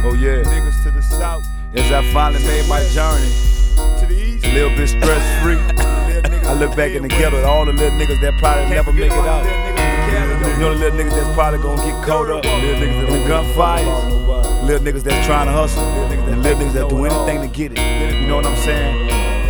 Oh yeah, niggas to the south. as I finally made my journey, To the east. a little bit stress free. I look back in the ghetto at all the little niggas that probably never make it out. You know the little niggas that's probably gonna get caught up. Little niggas in the gunfires. Little niggas that's trying to hustle. And little niggas that do anything to get it. You know what I'm saying?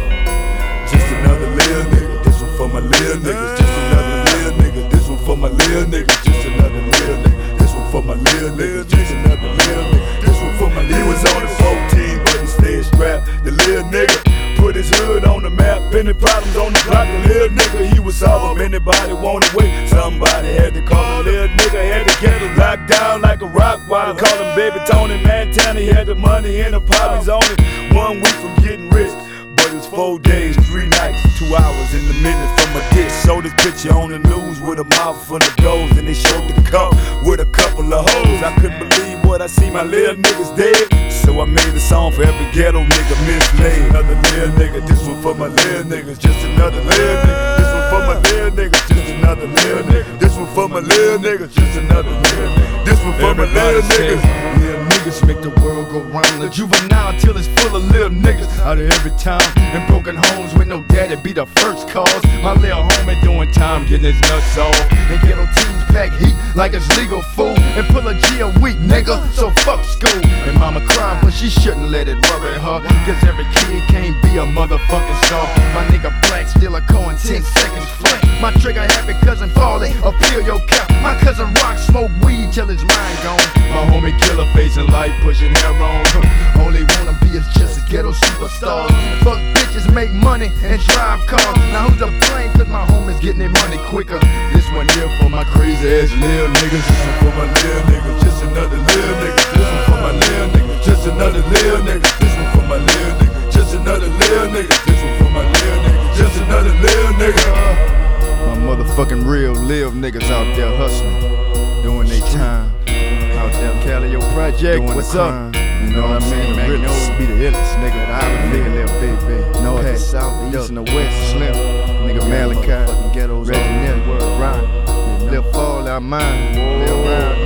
Just another little nigga. This one for my little niggas. Just another little nigga. This one for my little niggas. Just another little nigga. This one for my little niggas. Just another little nigga. This one for my little nigga. He was only 14, but he stayed strapped. The little nigga put his hood on the map. Any problems on the block, the little nigga, he was solve them. Anybody wanted wait, somebody had to call. The little nigga had to get him locked down like a rock while call him Baby Tony Montana. He had the money in the pot. He's only 1 week from getting rich. But it's 4 days, 3 nights, 2 hours in the minute from a dish. Showed this picture on the news with a mouth full of goals, and they showed the cup with a couple of hoes. I couldn't believe what I see, my little niggas dead. So I made a song for every ghetto nigga mislaid. Another little nigga, this one for my little niggas. Just another little nigga, this one for my little niggas. Just another little nigga, this one for my little niggas. Just another little nigga, this one for my little niggas. Little niggas make the world go round. The juvenile till it's full of little niggas out of every town. And broken homes with no daddy be the first cause. My little homie doing time, getting his nuts off. And ghetto teens pack heat like it's legal food. And pull a G a week, nigga, so fuck school. And mama crying, but she shouldn't let it worry her. Cause every kid can't be a motherfucking star. My nigga Black steal a coin 10 seconds flat. My trigger happy cousin Farley, appeal your cap. My cousin Rock smoke weed till his mind gone. My homie Killer facing life, pushing hair on. Only wanna be is just a ghetto superstar. Fuck bitches, make money, and drive cars. Now who's to blame? Cause my homies getting their money quicker. This one here for my crazy ass little niggas. This one for my little niggas. Just another little nigga. This one for my little nigga. Just another little nigga. This one for my little nigga. Just another little nigga. This one for my little nigga. Just another little nigga. My motherfucking real live niggas out there hustling, doing their time. Out there, Cali, your project, what's up? You know what I mean? Magnolia be the illest, nigga. Island nigga, little baby. North to south, the east and the west, Slim. Nigga Malachi, Reggie World Ryan. Lil Fall out mine, Lil Ryan.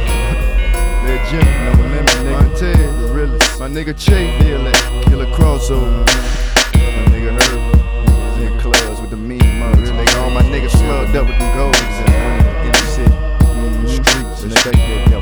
Lil Jim, no limit, nigga. Montez, the realest. My nigga Che, Killer Crossover. My nigga Herb, nigga Clubs with the mean mugs. Nigga, all my niggas slugged up with them golds and in the city. Streets, respect that.